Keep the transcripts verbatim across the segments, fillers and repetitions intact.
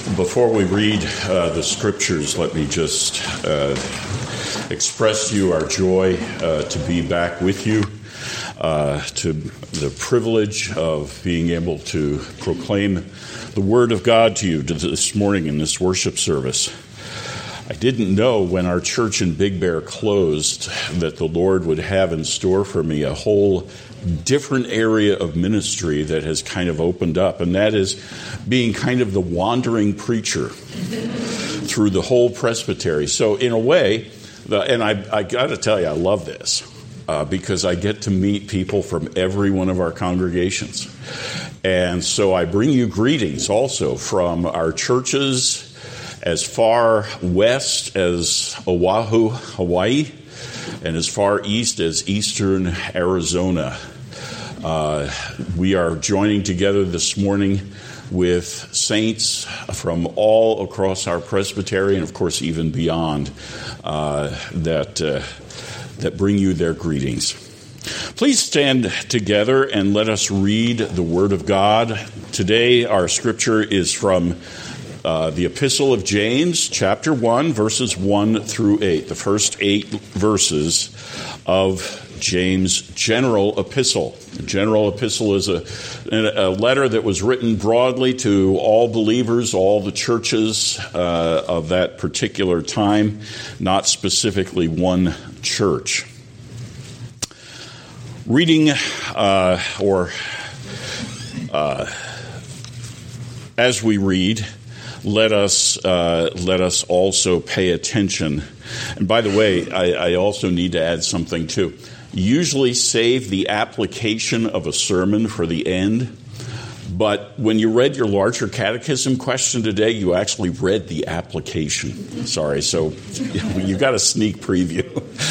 Before we read uh, the scriptures, let me just uh, express to you our joy uh, to be back with you, uh, to the privilege of being able to proclaim the Word of God to you this morning in this worship service. I didn't know when our church in Big Bear closed that the Lord would have in store for me a whole different area of ministry that has kind of opened up, and that is being kind of the wandering preacher through the whole presbytery. So in a way, the, and I, I got to tell you, I love this uh, because I get to meet people from every one of our congregations. And so I bring you greetings also from our churches as far west as Oahu, Hawaii, and as far east as eastern Arizona. Uh, we are joining together this morning with saints from all across our presbytery, and of course even beyond, uh, that uh, that bring you their greetings. Please stand together and let us read the Word of God. Today our scripture is from Uh, the Epistle of James, chapter one, verses one through eight, the first eight verses of James' general epistle. The general epistle is a, a letter that was written broadly to all believers, all the churches uh, of that particular time, not specifically one church. Reading uh, or uh, as we read, Let us uh, let us also pay attention. And by the way, I, I also need to add something too. Usually save the application of a sermon for the end, but when you read your larger catechism question today, you actually read the application. Sorry, so you got a sneak preview.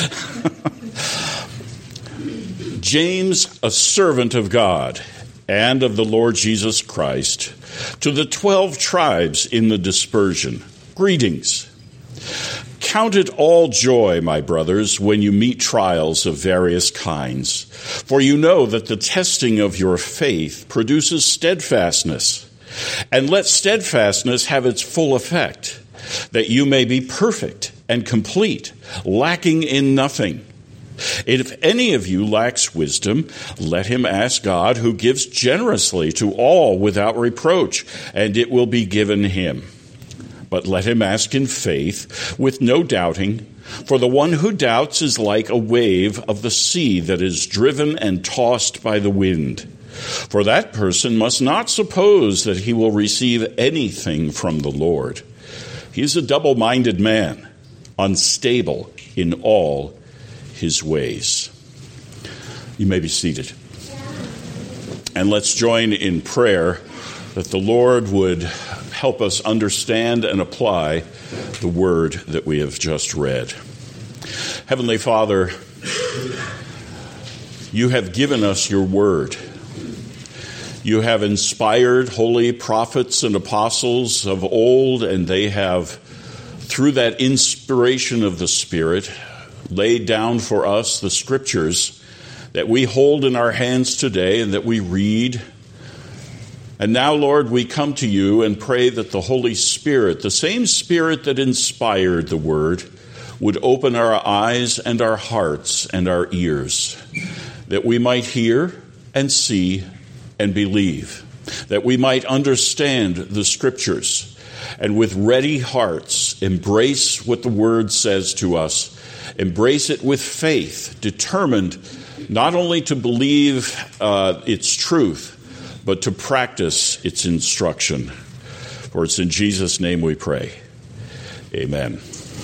James, a servant of God and of the Lord Jesus Christ, to the twelve tribes in the dispersion, greetings. Count it all joy, my brothers, when you meet trials of various kinds, for you know that the testing of your faith produces steadfastness. And let steadfastness have its full effect, that you may be perfect and complete, lacking in nothing. If any of you lacks wisdom, let him ask God, who gives generously to all without reproach, and it will be given him. But let him ask in faith, with no doubting, for the one who doubts is like a wave of the sea that is driven and tossed by the wind. For that person must not suppose that he will receive anything from the Lord. He is a double-minded man, unstable in all his ways. You may be seated. And let's join in prayer that the Lord would help us understand and apply the word that we have just read. Heavenly Father, you have given us your word. You have inspired holy prophets and apostles of old, and they have, through that inspiration of the Spirit, laid down for us the scriptures that we hold in our hands today and that we read. And now, Lord, we come to you and pray that the Holy Spirit, the same Spirit that inspired the word, would open our eyes and our hearts and our ears, that we might hear and see and believe, that we might understand the scriptures and with ready hearts embrace what the word says to us. Embrace it with faith, determined not only to believe uh, its truth, but to practice its instruction. For it's in Jesus' name we pray. Amen.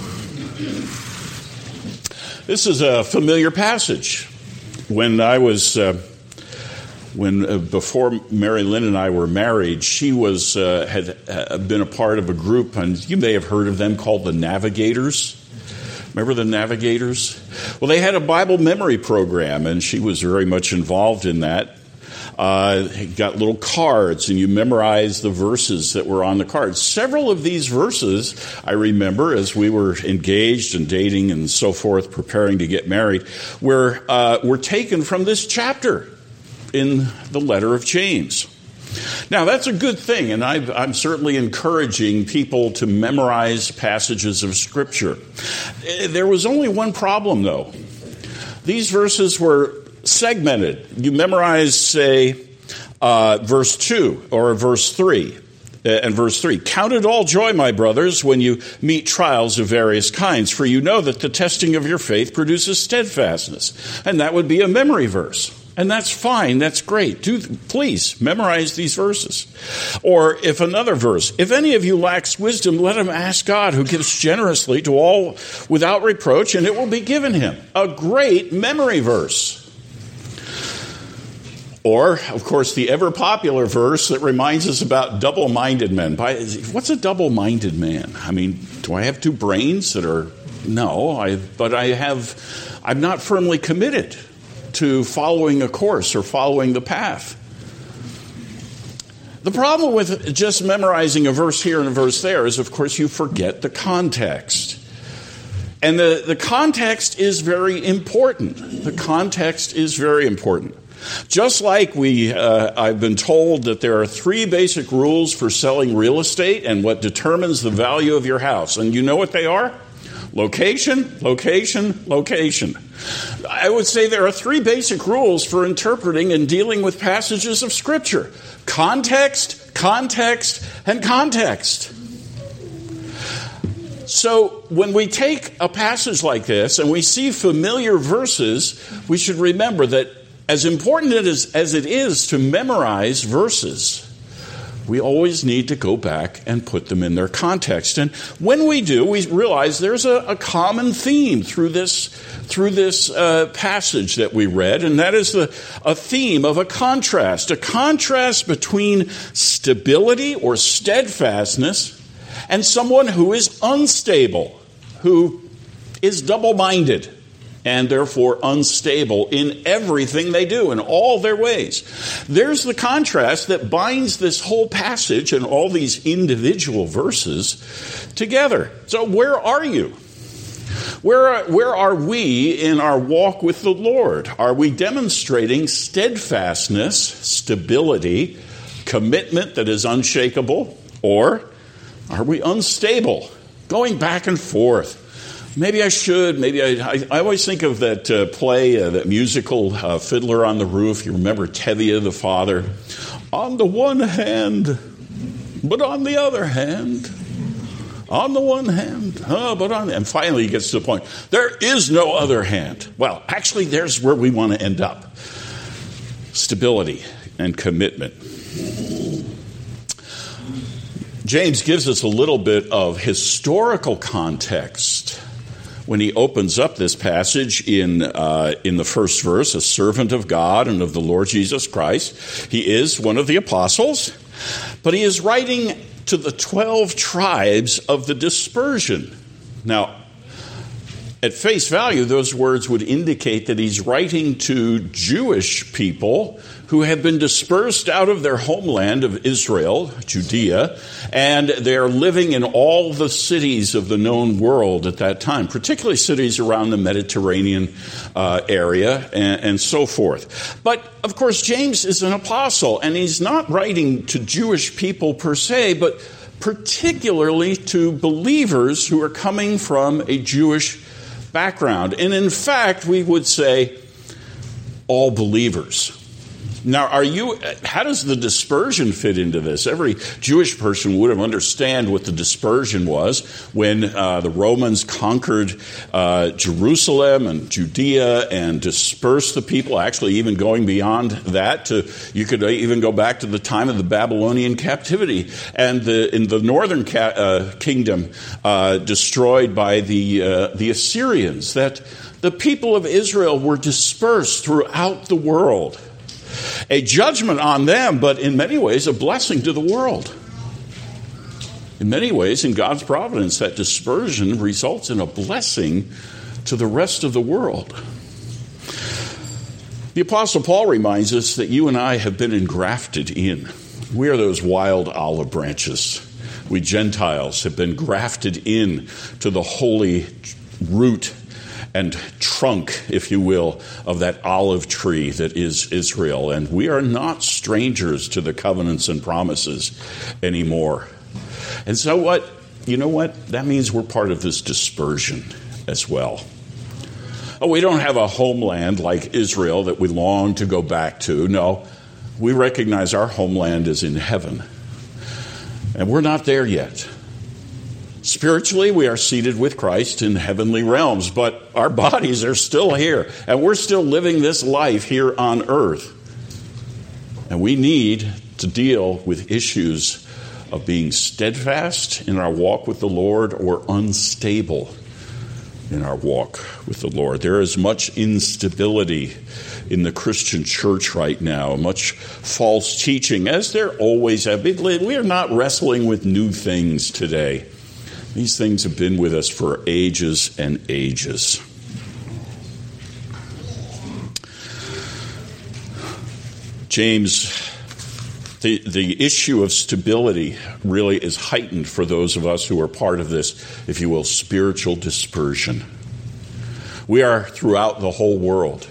This is a familiar passage. When I was, uh, when uh, before Mary Lynn and I were married, she was uh, had uh, been a part of a group, and you may have heard of them, called the Navigators. Remember the Navigators? Well, they had a Bible memory program, and she was very much involved in that. Uh, got little cards, and you memorize the verses that were on the cards. Several of these verses, I remember, as we were engaged and dating and so forth, preparing to get married, were, uh, were taken from this chapter in the letter of James. Now, that's a good thing, and I've, I'm certainly encouraging people to memorize passages of Scripture. There was only one problem, though. These verses were segmented. You memorize, say, uh, verse two or verse three. And verse three, count it all joy, my brothers, when you meet trials of various kinds, for you know that the testing of your faith produces steadfastness. And that would be a memory verse. And that's fine, that's great. Do please memorize these verses. Or if another verse, if any of you lacks wisdom, let him ask God, who gives generously to all without reproach, and it will be given him. A great memory verse. Or, of course, the ever-popular verse that reminds us about double-minded men. What's a double-minded man? I mean, do I have two brains that are... No, I, but I have... I'm not firmly committed to following a course or following the path. The problem with just memorizing a verse here and a verse there is, of course, you forget the context. And the, the context is very important. The context is very important. Just like we, uh, I've been told that there are three basic rules for selling real estate and what determines the value of your house. And you know what they are? Location, location, location. I would say there are three basic rules for interpreting and dealing with passages of Scripture. Context, context, and context. So when we take a passage like this and we see familiar verses, we should remember that as important as it is to memorize verses, we always need to go back and put them in their context. And when we do, we realize there's a, a common theme through this through this uh, passage that we read, and that is the, a theme of a contrast, a contrast between stability or steadfastness and someone who is unstable, who is double-minded, and therefore unstable in everything they do, in all their ways. There's the contrast that binds this whole passage and all these individual verses together. So where are you? Where are, where are we in our walk with the Lord? Are we demonstrating steadfastness, stability, commitment that is unshakable? Or are we unstable, going back and forth? Maybe I should, maybe I... I, I always think of that uh, play, uh, that musical, uh, Fiddler on the Roof. You remember Tevye the father. On the one hand, but on the other hand, on the one hand, oh, but on... And finally he gets to the point, there is no other hand. Well, actually, there's where we want to end up. Stability and commitment. James gives us a little bit of historical context when he opens up this passage in uh, in the first verse, a servant of God and of the Lord Jesus Christ. He is one of the apostles, but he is writing to the twelve tribes of the dispersion. Now, at face value, those words would indicate that he's writing to Jewish people who have been dispersed out of their homeland of Israel, Judea, and they're living in all the cities of the known world at that time, particularly cities around the Mediterranean uh, area and, and so forth. But, of course, James is an apostle, and he's not writing to Jewish people per se, but particularly to believers who are coming from a Jewish background. And in fact, we would say all believers. Now, are you? How does the dispersion fit into this? Every Jewish person would have understand what the dispersion was when uh, the Romans conquered uh, Jerusalem and Judea and dispersed the people. Actually, even going beyond that, to you could even go back to the time of the Babylonian captivity and the in the northern ca- uh, kingdom uh, destroyed by the uh, the Assyrians. That the people of Israel were dispersed throughout the world. A judgment on them, but in many ways a blessing to the world. In many ways, in God's providence, that dispersion results in a blessing to the rest of the world. The Apostle Paul reminds us that you and I have been engrafted in. We are those wild olive branches. We Gentiles have been grafted in to the holy root and trunk, if you will, of that olive tree that is Israel. And we are not strangers to the covenants and promises anymore. And so what, you know what? That means we're part of this dispersion as well. Oh, we don't have a homeland like Israel that we long to go back to. No, we recognize our homeland is in heaven. And we're not there yet. Spiritually, we are seated with Christ in heavenly realms, but our bodies are still here, and we're still living this life here on earth. And we need to deal with issues of being steadfast in our walk with the Lord or unstable in our walk with the Lord. There is much instability in the Christian church right now, much false teaching, as there always have been. We are not wrestling with new things today. These things have been with us for ages and ages. James, the, the issue of stability really is heightened for those of us who are part of this, if you will, spiritual dispersion. We are throughout the whole world.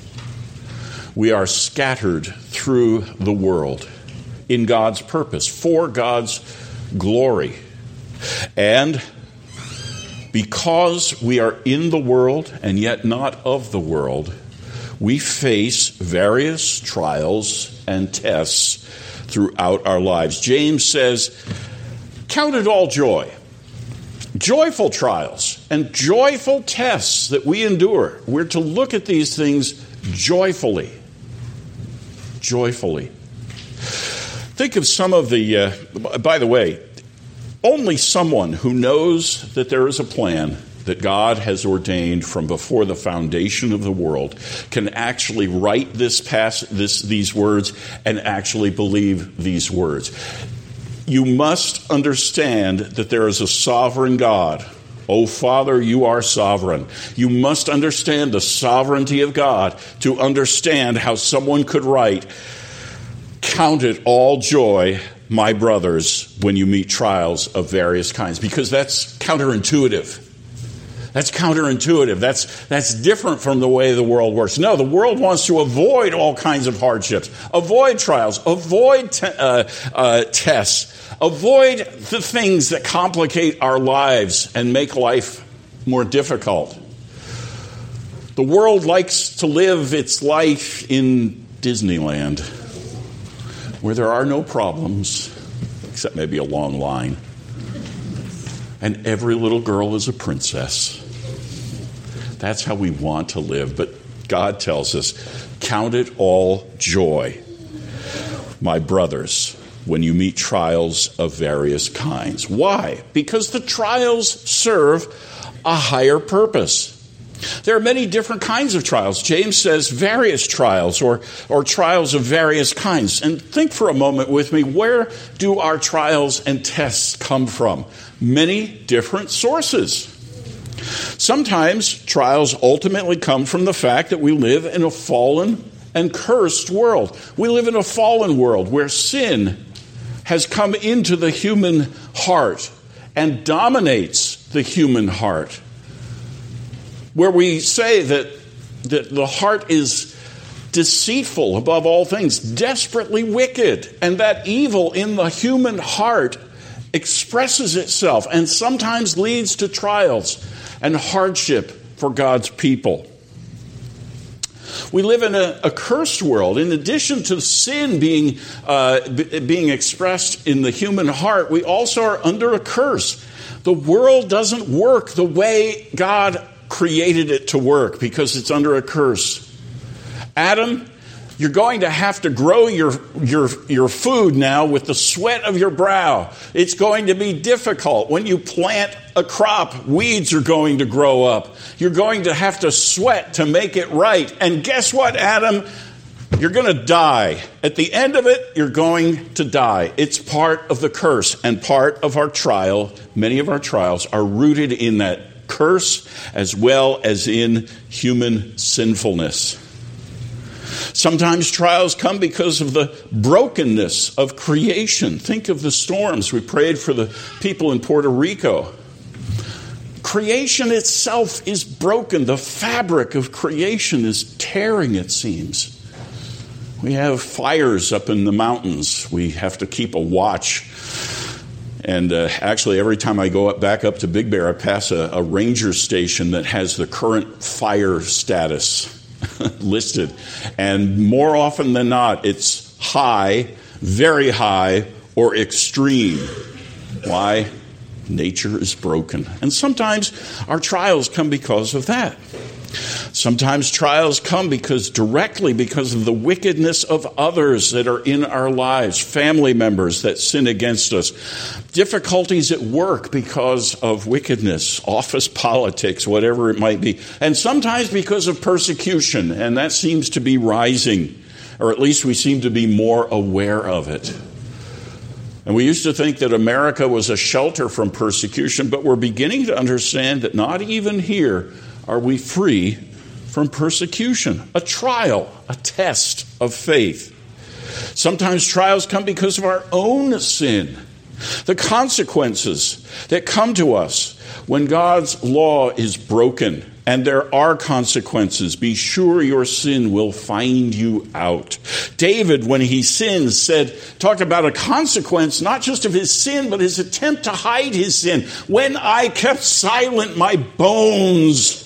We are scattered through the world in God's purpose, for God's glory. And because we are in the world and yet not of the world, we face various trials and tests throughout our lives. James says, count it all joy. Joyful trials and joyful tests that we endure. We're to look at these things joyfully. Joyfully. Think of some of the, uh, by the way, only someone who knows that there is a plan that God has ordained from before the foundation of the world can actually write this pass, this, these words and actually believe these words. You must understand that there is a sovereign God. Oh, Father, you are sovereign. You must understand the sovereignty of God to understand how someone could write, count it all joy, my brothers, when you meet trials of various kinds, because that's counterintuitive. That's counterintuitive. That's that's different from the way the world works. No, the world wants to avoid all kinds of hardships, avoid trials, avoid te- uh, uh, tests, avoid the things that complicate our lives and make life more difficult. The world likes to live its life in Disneyland, where there are no problems, except maybe a long line. And every little girl is a princess. That's how we want to live. But God tells us, count it all joy, my brothers, when you meet trials of various kinds. Why? Because the trials serve a higher purpose. There are many different kinds of trials. James says various trials or, or trials of various kinds. And think for a moment with me, where do our trials and tests come from? Many different sources. Sometimes trials ultimately come from the fact that we live in a fallen and cursed world. We live in a fallen world where sin has come into the human heart and dominates the human heart. Where we say that, that the heart is deceitful above all things, desperately wicked, and that evil in the human heart expresses itself and sometimes leads to trials and hardship for God's people. We live in a, a cursed world. In addition to sin being, uh, b- being expressed in the human heart, we also are under a curse. The world doesn't work the way God created it to work because it's under a curse. Adam, you're going to have to grow your, your, your food now with the sweat of your brow. It's going to be difficult. When you plant a crop, weeds are going to grow up. You're going to have to sweat to make it right. And guess what, Adam? You're going to die. At the end of it, you're going to die. It's part of the curse and part of our trial. Many of our trials are rooted in that curse as well as in human sinfulness. Sometimes trials come because of the brokenness of creation. Think of the storms. We prayed for the people in Puerto Rico. creation itself is broken. The fabric of creation is tearing, it seems. We have fires up in the mountains. We have to keep a watch. And uh, actually, every time I go up, back up to Big Bear, I pass a, a ranger station that has the current fire status listed. And more often than not, it's high, very high, or extreme. Why? Nature is broken. And sometimes our trials come because of that. Sometimes trials come because directly because of the wickedness of others that are in our lives, family members that sin against us, difficulties at work because of wickedness, office politics, whatever it might be, and sometimes because of persecution, and that seems to be rising, or at least we seem to be more aware of it. And we used to think that America was a shelter from persecution, but we're beginning to understand that not even here are we free from persecution, a trial, a test of faith. Sometimes trials come because of our own sin, the consequences that come to us when God's law is broken. And there are consequences. Be sure your sin will find you out. David, when he sinned, said, talked about a consequence, not just of his sin, but his attempt to hide his sin. When I kept silent, my bones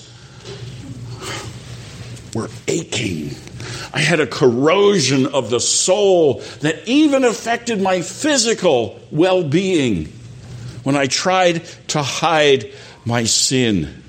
were aching. I had a corrosion of the soul that even affected my physical well-being when I tried to hide my sin.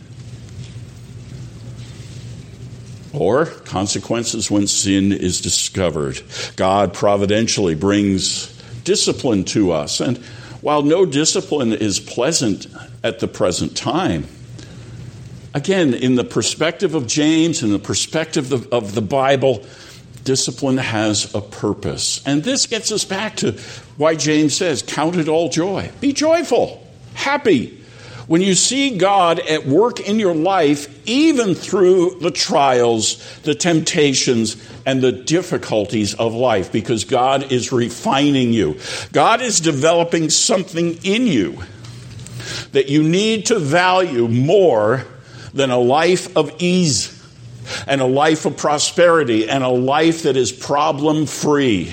Or consequences when sin is discovered. God providentially brings discipline to us. And while no discipline is pleasant at the present time, again, in the perspective of James, in the perspective of, of the Bible, discipline has a purpose. And this gets us back to why James says, count it all joy. Be joyful, happy, when you see God at work in your life, even through the trials, the temptations, and the difficulties of life, because God is refining you. God is developing something in you that you need to value more than a life of ease and a life of prosperity and a life that is problem-free.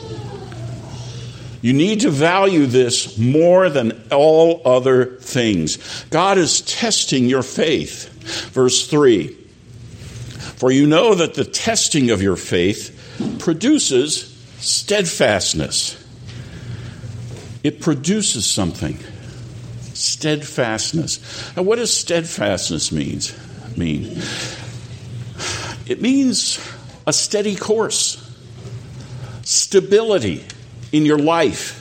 You need to value this more than all other things. God is testing your faith. Verse three, for you know that the testing of your faith produces steadfastness. It produces something. Steadfastness. Now, what does steadfastness means, mean? It means a steady course, stability in your life.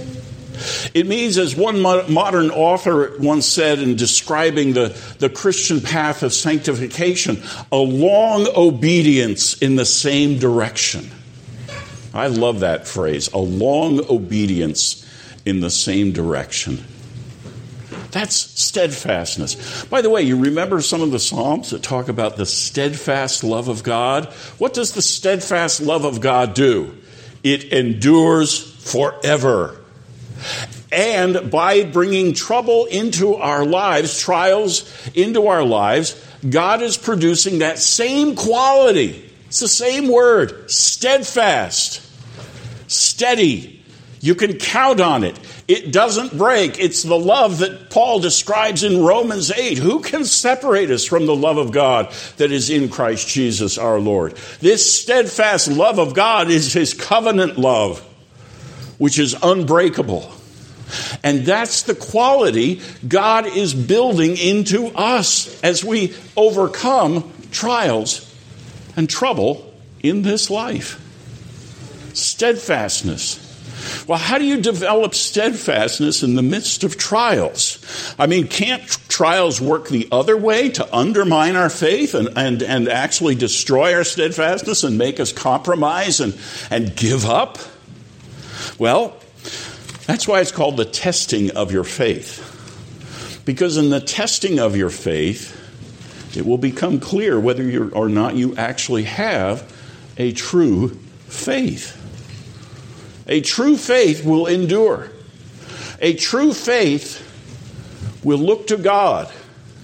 It means, as one mo- modern author once said in describing the, the Christian path of sanctification, a long obedience in the same direction. I love that phrase, a long obedience in the same direction. That's steadfastness. By the way, you remember some of the Psalms that talk about the steadfast love of God? What does the steadfast love of God do? It endures forever. And by bringing trouble into our lives, trials into our lives, God is producing that same quality. It's the same word, steadfast, steady. You can count on it. It doesn't break. It's the love that Paul describes in Romans eight. Who can separate us from the love of God that is in Christ Jesus our Lord? This steadfast love of God is his covenant love, which is unbreakable. And that's the quality God is building into us as we overcome trials and trouble in this life. Steadfastness. Well, how do you develop steadfastness in the midst of trials? I mean, can't trials work the other way to undermine our faith and, and, and actually destroy our steadfastness and make us compromise and, and give up? Well, that's why it's called the testing of your faith. Because in the testing of your faith, it will become clear whether you or not you actually have a true faith. A true faith will endure. A true faith will look to God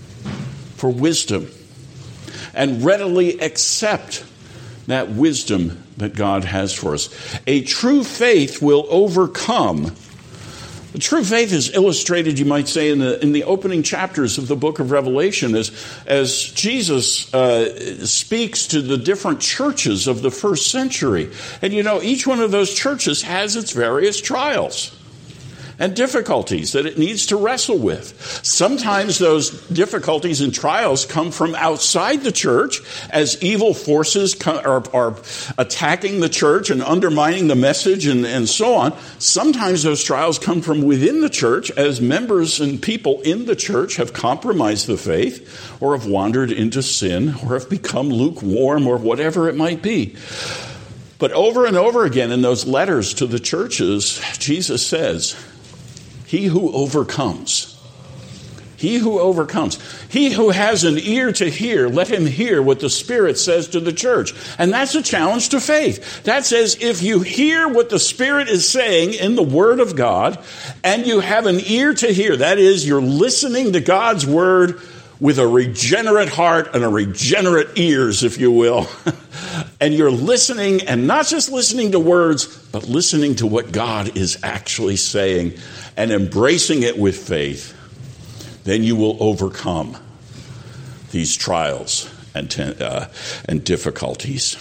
for wisdom and readily accept that wisdom that God has for us. A true faith will overcome. The true faith is illustrated, you might say, in the in the opening chapters of the book of Revelation as, as Jesus uh, speaks to the different churches of the first century. And you know, each one of those churches has its various trials and difficulties that it needs to wrestle with. Sometimes those difficulties and trials come from outside the church as evil forces are, are attacking the church and undermining the message and, and so on. Sometimes those trials come from within the church as members and people in the church have compromised the faith or have wandered into sin or have become lukewarm or whatever it might be. But over and over again in those letters to the churches, Jesus says, he who overcomes, he who overcomes, he who has an ear to hear, let him hear what the Spirit says to the church. And that's a challenge to faith. That says if you hear what the Spirit is saying in the Word of God, and you have an ear to hear, that is, you're listening to God's Word with a regenerate heart and a regenerate ears, if you will, and you're listening, and not just listening to words, but listening to what God is actually saying, and embracing it with faith, then you will overcome these trials and, uh, and difficulties.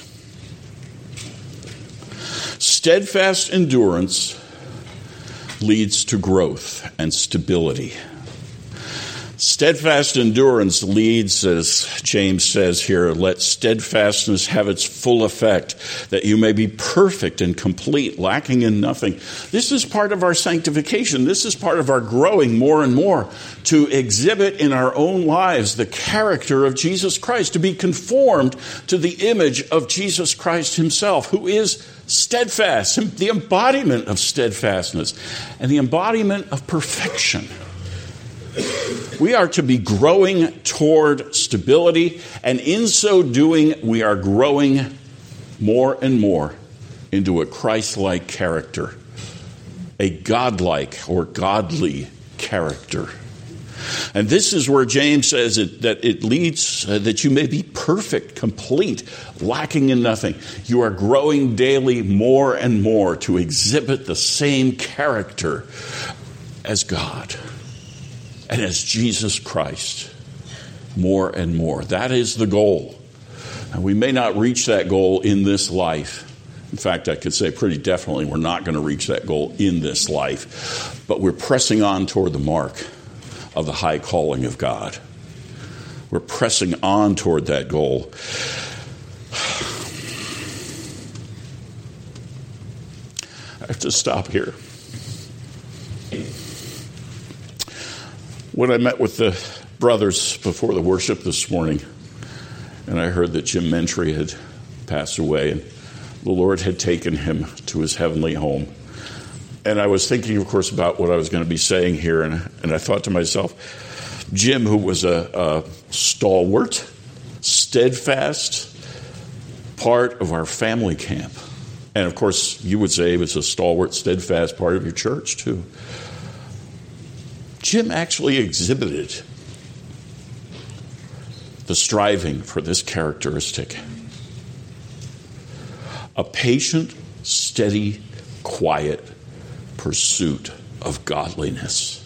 Steadfast endurance leads to growth and stability. Steadfast endurance leads, as James says here, let steadfastness have its full effect, that you may be perfect and complete, lacking in nothing. This is part of our sanctification. This is part of our growing more and more to exhibit in our own lives the character of Jesus Christ, to be conformed to the image of Jesus Christ himself, who is steadfast, the embodiment of steadfastness and the embodiment of perfection. We are to be growing toward stability, and in so doing, we are growing more and more into a Christ-like character, a godlike or godly character. And this is where James says it, that it leads, uh, that you may be perfect, complete, lacking in nothing. You are growing daily more and more to exhibit the same character as God and as Jesus Christ, more and more. That is the goal. And we may not reach that goal in this life. In fact, I could say pretty definitely we're not going to reach that goal in this life. But we're pressing on toward the mark of the high calling of God. We're pressing on toward that goal. I have to stop here. When I met with the brothers before the worship this morning, and I heard that Jim Mentry had passed away, and the Lord had taken him to his heavenly home. And I was thinking, of course, about what I was going to be saying here, and, and I thought to myself, Jim, who was a, a stalwart, steadfast part of our family camp. And, of course, you would say it was a stalwart, steadfast part of your church, too. Jim actually exhibited the striving for this characteristic. A patient, steady, quiet pursuit of godliness.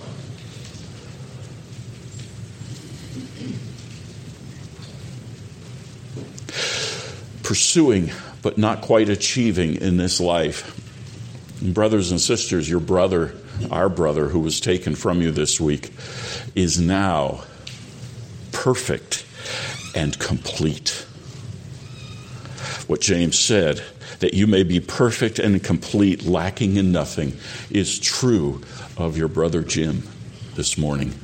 Pursuing, but not quite achieving in this life. And brothers and sisters, your brother, our brother who was taken from you this week, is now perfect and complete. What James said, that you may be perfect and complete, lacking in nothing, is true of your brother Jim this morning.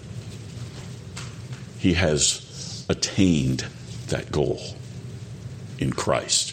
He has attained that goal in Christ.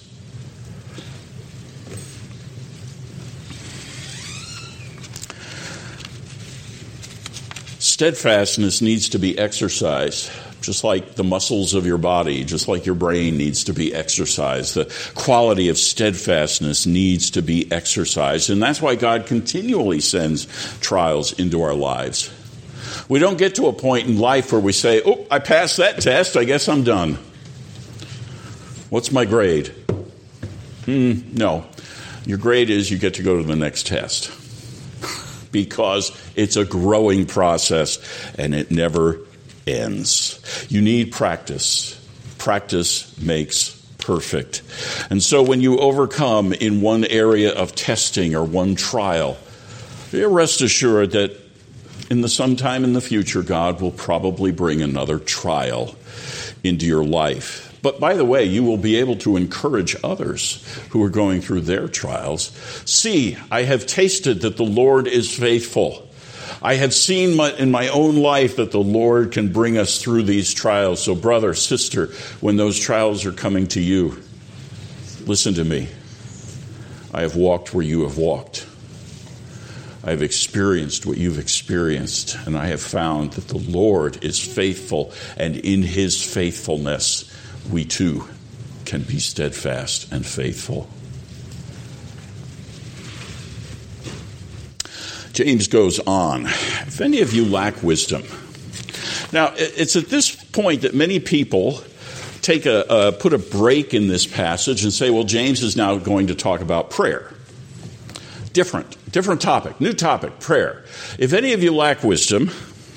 Steadfastness needs to be exercised, just like the muscles of your body, just like your brain needs to be exercised. The quality of steadfastness needs to be exercised. And that's why God continually sends trials into our lives. We don't get to a point in life where we say, oh, I passed that test, I guess I'm done. What's my grade? Hmm, no. Your grade is you get to go to the next test. Because it's a growing process and it never ends. You need practice. Practice makes perfect. And so when you overcome in one area of testing or one trial, you're rest assured that in the sometime in the future, God will probably bring another trial into your life. But by the way, you will be able to encourage others who are going through their trials. See, I have tasted that the Lord is faithful. I have seen my, in my own life that the Lord can bring us through these trials. So brother, sister, when those trials are coming to you, listen to me. I have walked where you have walked. I have experienced what you've experienced, and I have found that the Lord is faithful, and in his faithfulness, we too can be steadfast and faithful. James goes on, if any of you lack wisdom. Now, it's at this point that many people take a uh, put a break in this passage and say, well, James is now going to talk about prayer. Different, different topic, new topic, prayer. If any of you lack wisdom,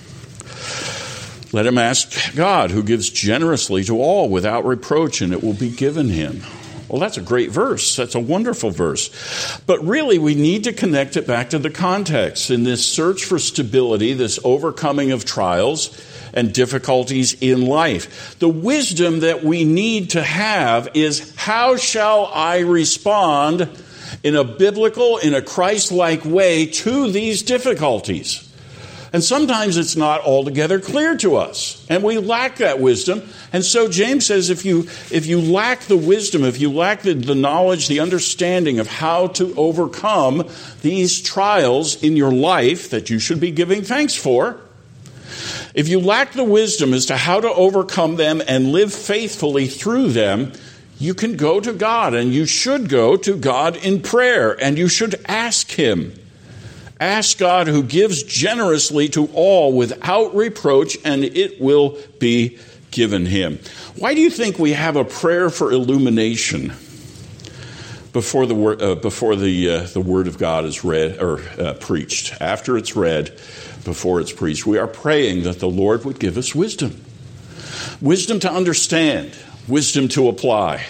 let him ask God, who gives generously to all without reproach, and it will be given him. Well, that's a great verse. That's a wonderful verse. But really, we need to connect it back to the context. In this search for stability, this overcoming of trials and difficulties in life, the wisdom that we need to have is, how shall I respond in a biblical, in a Christ-like way to these difficulties? And sometimes it's not altogether clear to us, and we lack that wisdom. And so James says if you if you lack the wisdom, if you lack the, the knowledge, the understanding of how to overcome these trials in your life that you should be giving thanks for, if you lack the wisdom as to how to overcome them and live faithfully through them, you can go to God, and you should go to God in prayer, and you should ask him. Ask God, who gives generously to all without reproach, and it will be given him. Why do you think we have a prayer for illumination before the word uh, before the uh, the word of God is read or uh, preached? After it's read, before it's preached, we are praying that the Lord would give us wisdom, wisdom to understand, wisdom to apply,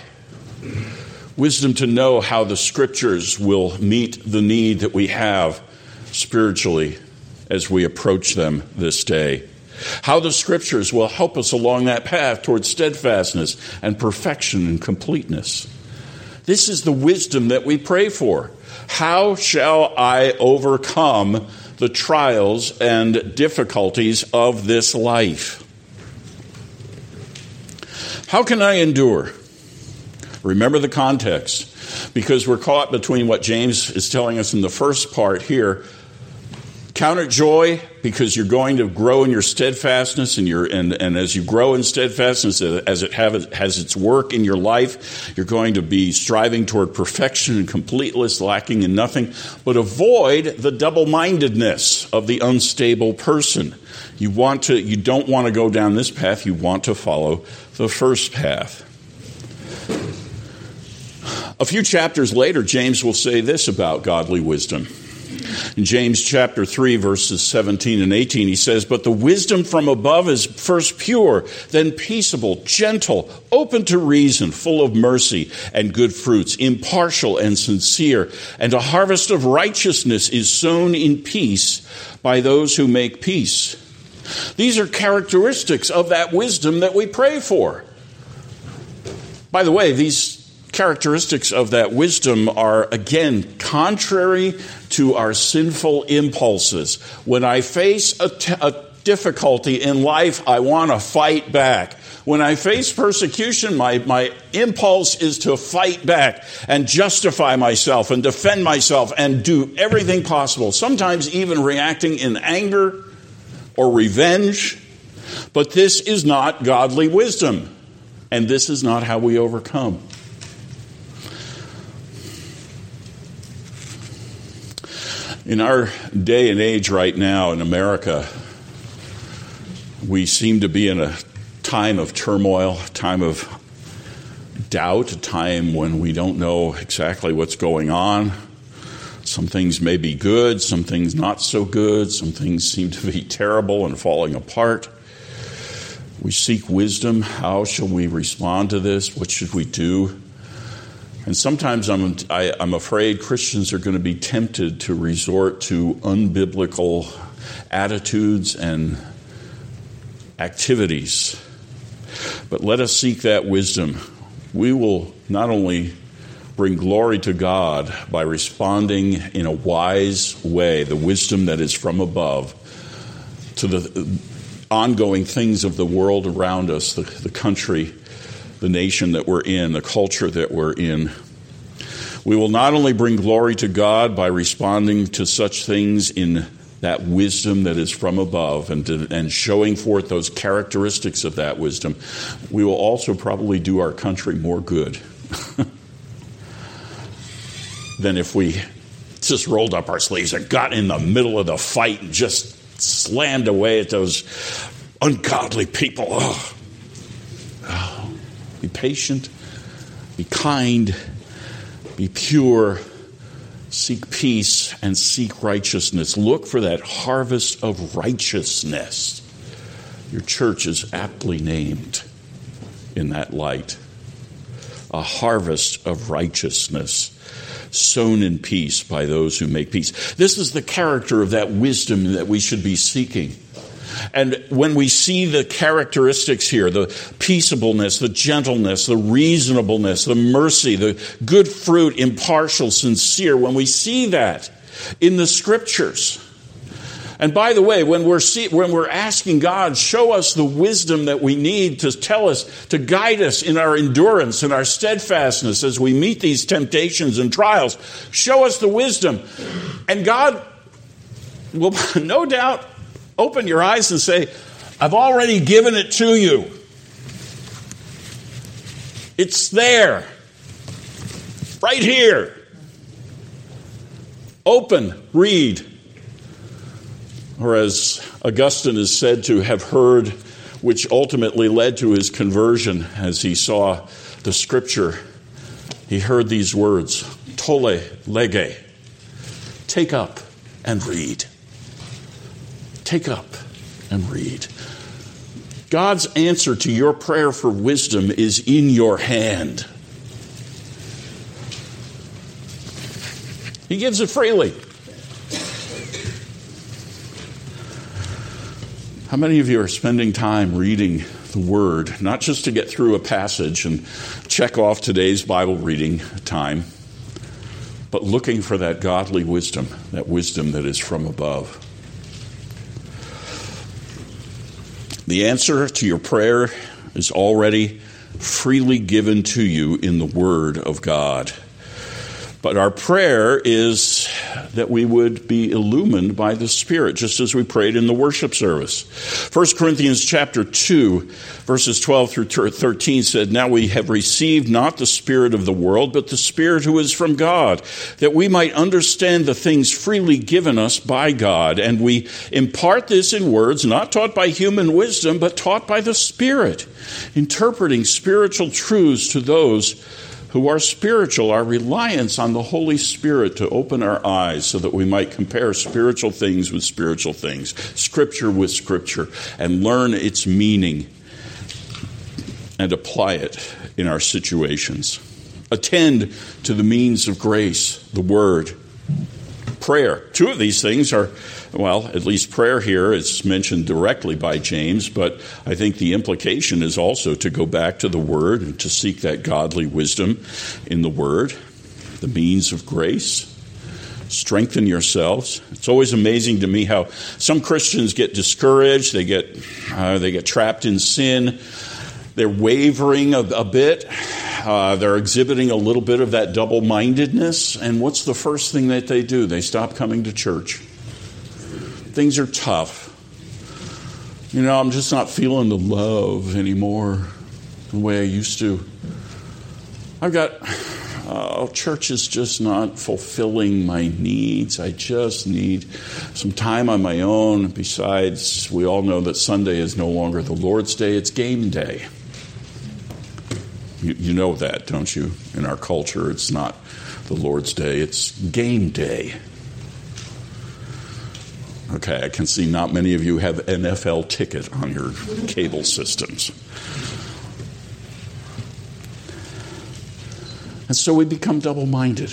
wisdom to know how the Scriptures will meet the need that we have spiritually as we approach them this day. How the Scriptures will help us along that path towards steadfastness and perfection and completeness. This is the wisdom that we pray for. How shall I overcome the trials and difficulties of this life? How can I endure? Remember the context, because we're caught between what James is telling us in the first part here. Count it joy, because you're going to grow in your steadfastness, and, your, and, and as you grow in steadfastness, as it have, has its work in your life, you're going to be striving toward perfection and completeness, lacking in nothing. But avoid the double-mindedness of the unstable person. You want to, you don't want to go down this path. You want to follow the first path. A few chapters later, James will say this about godly wisdom. In James chapter three, verses seventeen and eighteen, he says, "But the wisdom from above is first pure, then peaceable, gentle, open to reason, full of mercy and good fruits, impartial and sincere. And a harvest of righteousness is sown in peace by those who make peace." These are characteristics of that wisdom that we pray for. By the way, these characteristics of that wisdom are, again, contrary to our sinful impulses. When I face a, t- a difficulty in life, I want to fight back. When I face persecution, my, my impulse is to fight back and justify myself and defend myself and do everything possible, sometimes even reacting in anger or revenge. But this is not godly wisdom, and this is not how we overcome. In our day and age right now in America, We seem to be in a time of turmoil, a time of doubt, a time when we don't know exactly what's going on. Some things may be good, some things not so good, some things seem to be terrible and falling apart. We seek wisdom. How shall we respond to this? What should we do? And sometimes I'm, I, I'm afraid Christians are going to be tempted to resort to unbiblical attitudes and activities. But let us seek that wisdom. We will not only bring glory to God by responding in a wise way, the wisdom that is from above, to the ongoing things of the world around us, the, the country, the nation that we're in, the culture that we're in. We will not only bring glory to God by responding to such things in that wisdom that is from above and, to, and showing forth those characteristics of that wisdom, we will also probably do our country more good than if we just rolled up our sleeves and got in the middle of the fight and just slammed away at those ungodly people. Oh. Oh. Be patient, be kind, be pure, seek peace, and seek righteousness. Look for that harvest of righteousness. Your church is aptly named in that light. A harvest of righteousness, sown in peace by those who make peace. This is the character of that wisdom that we should be seeking. And when we see the characteristics here, the peaceableness, the gentleness, the reasonableness, the mercy, the good fruit, impartial, sincere, when we see that in the Scriptures. And by the way, when we're see, when we're asking God, show us the wisdom that we need to tell us, to guide us in our endurance and our steadfastness as we meet these temptations and trials, show us the wisdom. And God will no doubt open your eyes and say, I've already given it to you. It's there. Right here. Open, read. Or as Augustine is said to have heard, which ultimately led to his conversion as he saw the Scripture, he heard these words, Tolle lege, take up and read. Take up and read. God's answer to your prayer for wisdom is in your hand. He gives it freely. How many of you are spending time reading the Word, not just to get through a passage and check off today's Bible reading time, but looking for that godly wisdom, that wisdom that is from above? The answer to your prayer is already freely given to you in the Word of God. But our prayer is that we would be illumined by the Spirit, just as we prayed in the worship service. First Corinthians chapter two, verses twelve through thirteen said, Now we have received not the spirit of the world, but the Spirit who is from God, that we might understand the things freely given us by God. And we impart this in words, not taught by human wisdom, but taught by the Spirit, interpreting spiritual truths to those who are spiritual. Our reliance on the Holy Spirit to open our eyes so that we might compare spiritual things with spiritual things, Scripture with Scripture, and learn its meaning and apply it in our situations. Attend to the means of grace, the Word, prayer. Two of these things are, well, at least prayer here is mentioned directly by James, but I think the implication is also to go back to the Word and to seek that godly wisdom in the Word, the means of grace. Strengthen yourselves. It's always amazing to me how some Christians get discouraged, they get uh, they get trapped in sin, they're wavering a, a bit, uh, they're exhibiting a little bit of that double-mindedness, and what's the first thing that they do? They stop coming to church. Things are tough. You know, I'm just not feeling the love anymore the way I used to. I've got oh, church is just not fulfilling my needs. I just need some time on my own. Besides, we all know that Sunday is no longer the Lord's Day, it's game day. You, you know that, don't you? In our culture, it's not the Lord's Day, it's game day. Okay, I can see not many of you have N F L ticket on your cable systems. And so we become double-minded.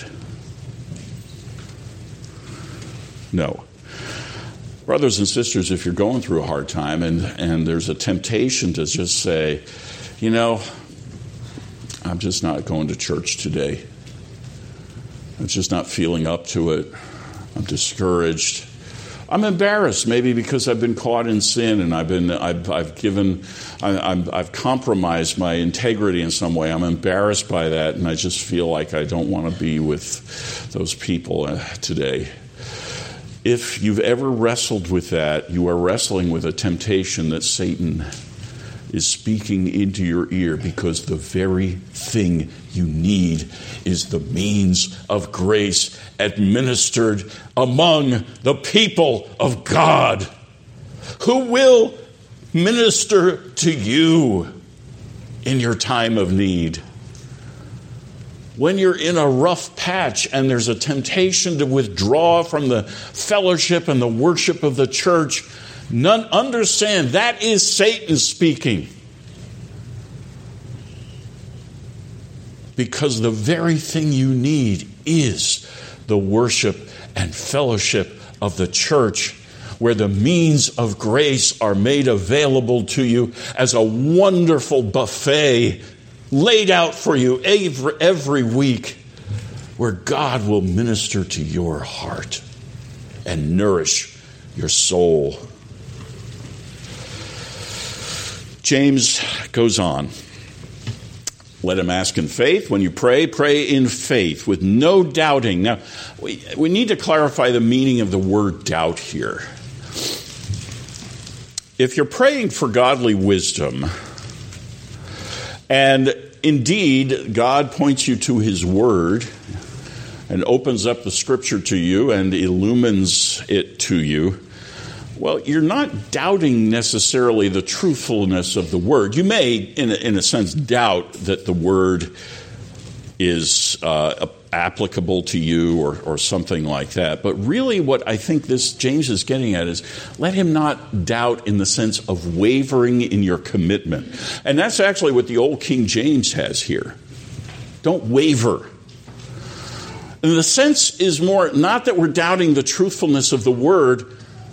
No. Brothers and sisters, if you're going through a hard time and, and there's a temptation to just say, you know, I'm just not going to church today. I'm just not feeling up to it. I'm discouraged. I'm embarrassed, maybe because I've been caught in sin and I've been, I've, I've given, I, I'm, I've compromised my integrity in some way. I'm embarrassed by that, and I just feel like I don't want to be with those people uh, today. If you've ever wrestled with that, you are wrestling with a temptation that Satan is speaking into your ear, because the very thing you need is the means of grace administered among the people of God, who will minister to you in your time of need. When you're in a rough patch and there's a temptation to withdraw from the fellowship and the worship of the church, none understand that is Satan speaking. Because the very thing you need is the worship and fellowship of the church, where the means of grace are made available to you as a wonderful buffet laid out for you every, every week, where God will minister to your heart and nourish your soul. James goes on. Let him ask in faith. When you pray, pray in faith with no doubting. Now, we, we need to clarify the meaning of the word doubt here. If you're praying for godly wisdom, and indeed God points you to his word and opens up the scripture to you and illumines it to you, well, you're not doubting necessarily the truthfulness of the word. You may, in a, in a sense, doubt that the word is uh, applicable to you or, or something like that. But really what I think this James is getting at is let him not doubt in the sense of wavering in your commitment. And that's actually what the old King James has here. Don't waver. And the sense is more not that we're doubting the truthfulness of the word,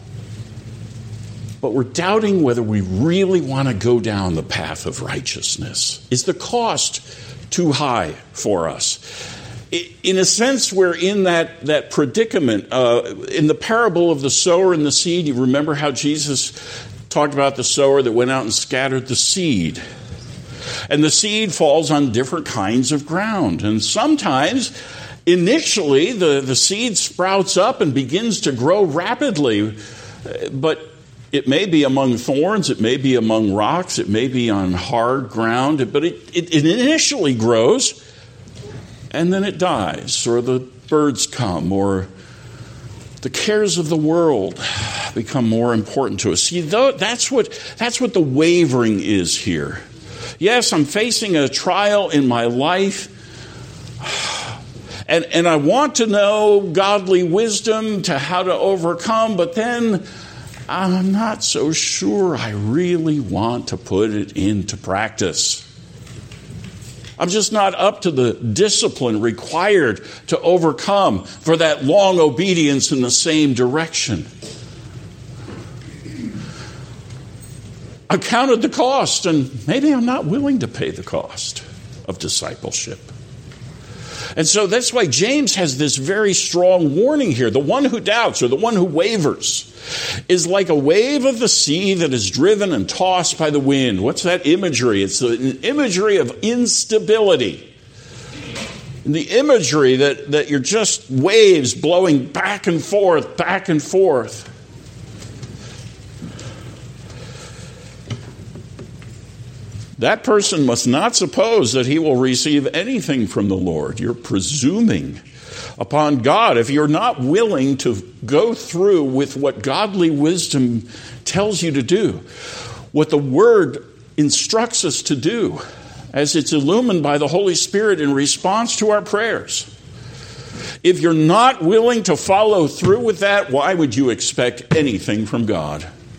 but we're doubting whether we really want to go down the path of righteousness. Is the cost too high for us? In a sense, we're in that, that predicament. Uh, in the parable of the sower and the seed, you remember how Jesus talked about the sower that went out and scattered the seed. And the seed falls on different kinds of ground. And sometimes, initially, the, the seed sprouts up and begins to grow rapidly, but it may be among thorns, it may be among rocks, it may be on hard ground, but it, it, it initially grows, and then it dies, or the birds come, or the cares of the world become more important to us. See, that's what, that's what the wavering is here. Yes, I'm facing a trial in my life, and, and I want to know godly wisdom to how to overcome, but then I'm not so sure I really want to put it into practice. I'm just not up to the discipline required to overcome for that long obedience in the same direction. I counted the cost, and maybe I'm not willing to pay the cost of discipleship. And so that's why James has this very strong warning here. The one who doubts, or the one who wavers, is like a wave of the sea that is driven and tossed by the wind. What's that imagery? It's an imagery of instability. And the imagery that, that you're just waves blowing back and forth, back and forth. that person must not suppose that he will receive anything from the Lord. You're presuming upon God if you're not willing to go through with what godly wisdom tells you to do, what the Word instructs us to do as it's illumined by the Holy Spirit in response to our prayers. If you're not willing to follow through with that, why would you expect anything from God?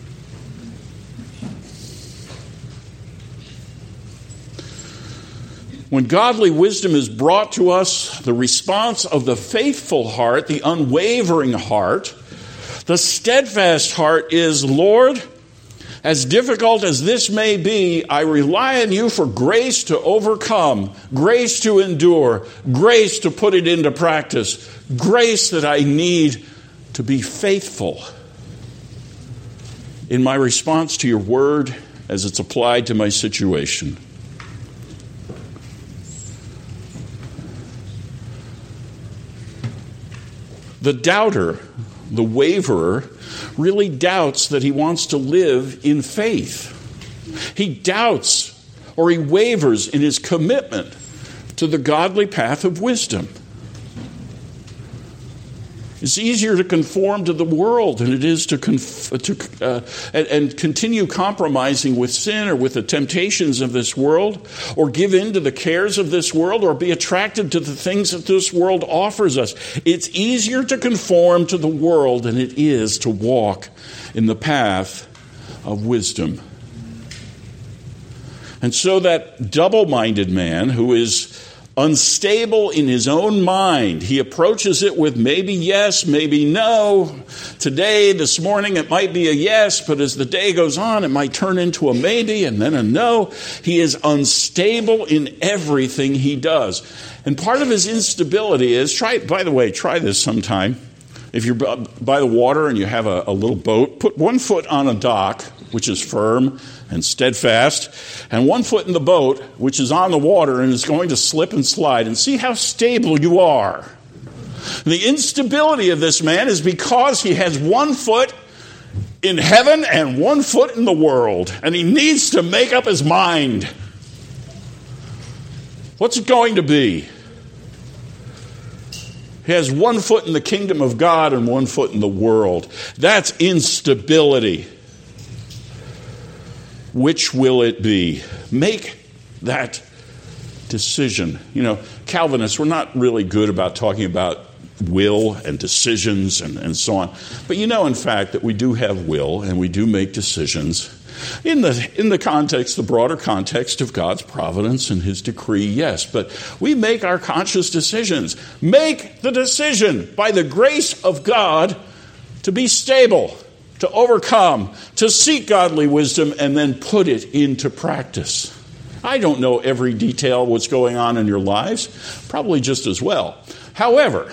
When godly wisdom is brought to us, the response of the faithful heart, the unwavering heart, the steadfast heart is, Lord, as difficult as this may be, I rely on you for grace to overcome, grace to endure, grace to put it into practice, grace that I need to be faithful in my response to your word as it's applied to my situation. The doubter, the waverer, really doubts that he wants to live in faith. He doubts or he wavers in his commitment to the godly path of wisdom. It's easier to conform to the world than it is to, conf- to uh, and, and continue compromising with sin or with the temptations of this world, or give in to the cares of this world, or be attracted to the things that this world offers us. It's easier to conform to the world than it is to walk in the path of wisdom. And so that double-minded man who is unstable in his own mind, he approaches it with maybe yes, maybe no. Today, this morning, it might be a yes, but as the day goes on, it might turn into a maybe and then a no. He is unstable in everything he does. And part of his instability is, try. by the way, try this sometime. If you're by the water and you have a, a little boat, put one foot on a dock, which is firm and steadfast, and one foot in the boat, which is on the water and is going to slip and slide, and see how stable you are. The instability of this man is because he has one foot in heaven and one foot in the world, and he needs to make up his mind. What's it going to be? He has one foot in the kingdom of God and one foot in the world. That's instability. Which will it be? Make that decision. You know, Calvinists, we're not really good about talking about will and decisions and, and so on. But you know, in fact, that we do have will and we do make decisions in the in the context, the broader context of God's providence and his decree, yes. But we make our conscious decisions. Make the decision by the grace of God to be stable, to overcome, to seek godly wisdom, and then put it into practice. I don't know every detail of what's going on in your lives, probably just as well. However,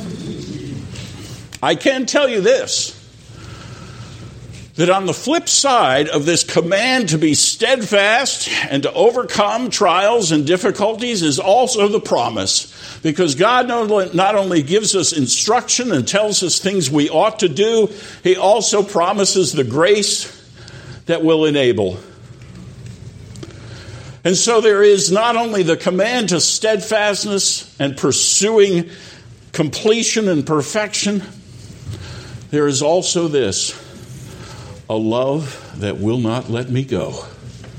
I can tell you this, that on the flip side of this command to be steadfast and to overcome trials and difficulties is also the promise. Because God not only gives us instruction and tells us things we ought to do, he also promises the grace that will enable. And so there is not only the command to steadfastness and pursuing completion and perfection, there is also this, a love that will not let me go.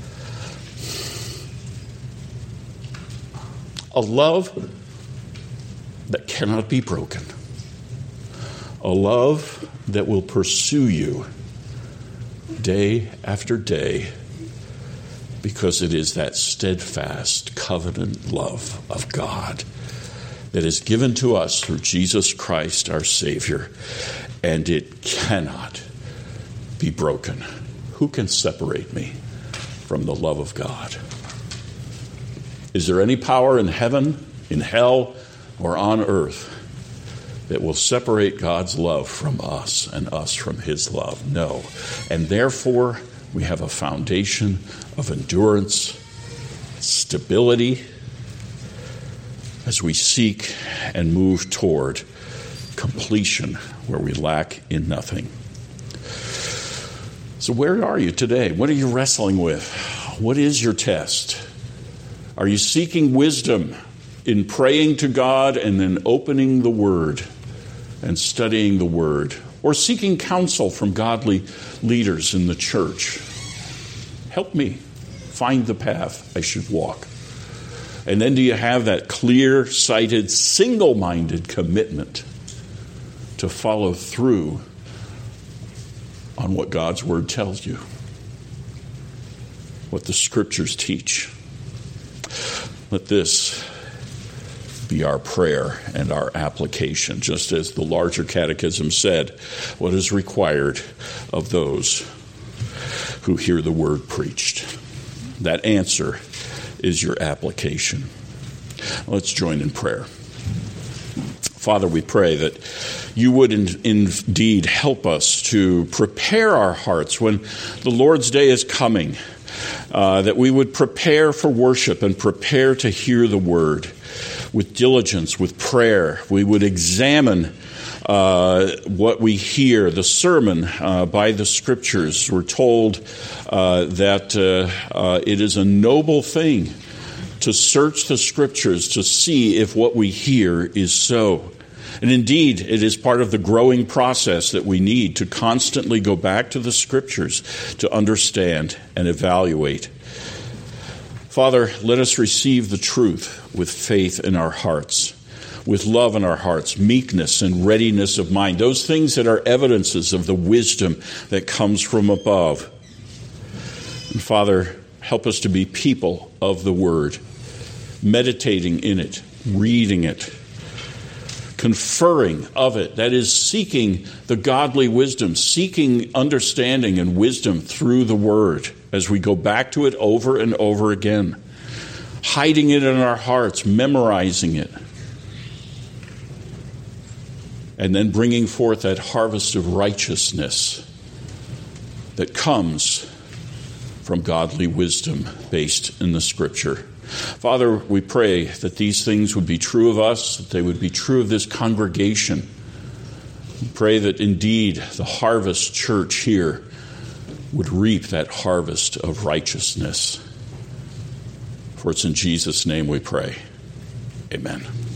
A love that cannot be broken. A love that will pursue you day after day, because it is that steadfast covenant love of God that is given to us through Jesus Christ our Savior, and it cannot be broken. Who can separate me from the love of God? Is there any power in heaven, in hell, or on earth that will separate God's love from us and us from his love? No. And therefore, we have a foundation of endurance, stability, as we seek and move toward completion where we lack in nothing. So where are you today? What are you wrestling with? What is your test? Are you seeking wisdom in praying to God and then opening the Word and studying the Word? Or seeking counsel from godly leaders in the church? Help me find the path I should walk. And then do you have that clear-sighted, single-minded commitment to follow through on what God's Word tells you? What the Scriptures teach. Let this be our prayer and our application, just as the larger catechism said, what is required of those who hear the word preached. That answer is your application. Let's join in prayer. Father, we pray that you would in, indeed help us to prepare our hearts when the Lord's Day is coming, uh, that we would prepare for worship and prepare to hear the word. With diligence, with prayer, we would examine uh, what we hear, the sermon uh, by the Scriptures. We're told uh, that uh, uh, it is a noble thing to search the Scriptures to see if what we hear is so. And indeed, it is part of the growing process that we need to constantly go back to the Scriptures to understand and evaluate. Father, let us receive the truth with faith in our hearts, with love in our hearts, meekness and readiness of mind, those things that are evidences of the wisdom that comes from above. And Father, help us to be people of the Word, meditating in it, reading it, conferring of it, that is, seeking the godly wisdom, seeking understanding and wisdom through the Word as we go back to it over and over again, hiding it in our hearts, memorizing it, and then bringing forth that harvest of righteousness that comes from godly wisdom based in the Scripture. Father, we pray that these things would be true of us, that they would be true of this congregation. We pray that indeed the Harvest Church here would reap that harvest of righteousness. For it's in Jesus' name we pray. Amen.